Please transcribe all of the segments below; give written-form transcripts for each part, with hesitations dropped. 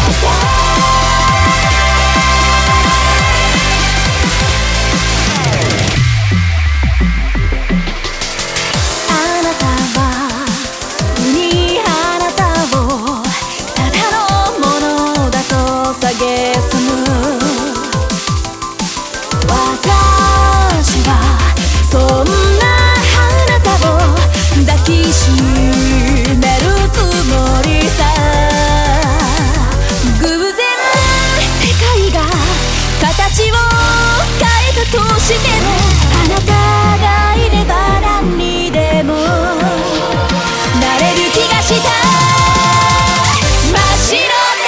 としてもあなたがいれば何にでもなれる気がした真っ白な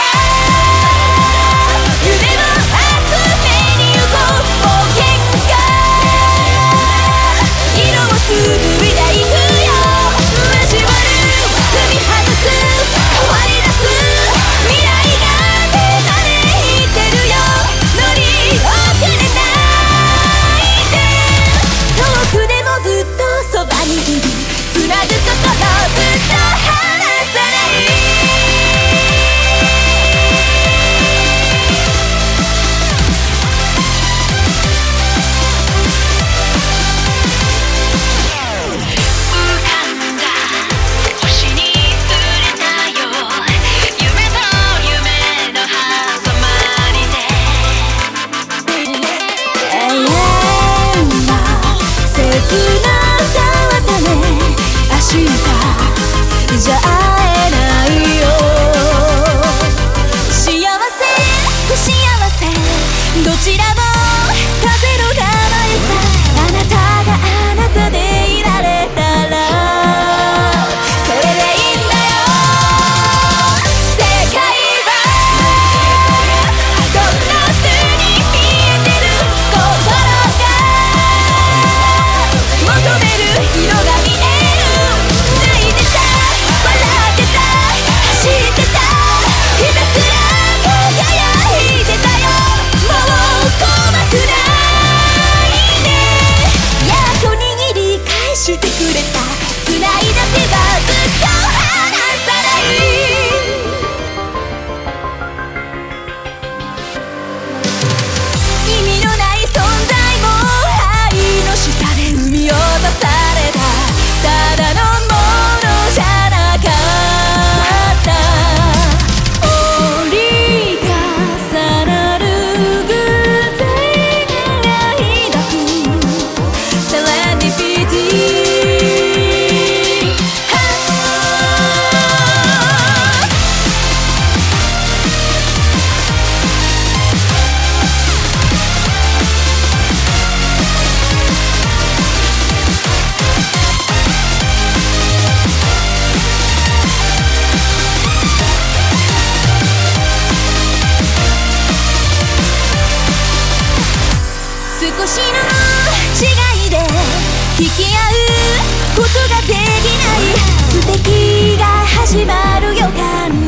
夢を集めに行こう冒険が色を紡いでいくよ交わる踏み外す変わり出す未来が手招いてるよ乗り遅れない遠くでもずっとそばにいるつなぐ心ずっと離さないじゃ会えないよ幸せ不幸せどちらも風の名前さあなたがあなたでいられたらそれでいいんだよ世界はどんな風に見えてる心が求める色が見えるしてくれた繋いだ手がずっと離さない意味のない存在も愛の下で生み落とされたただのものじゃなかった折り重なる偶然が抱くセレンディピティ少しの違いで引き合うことができない素敵が始まる予感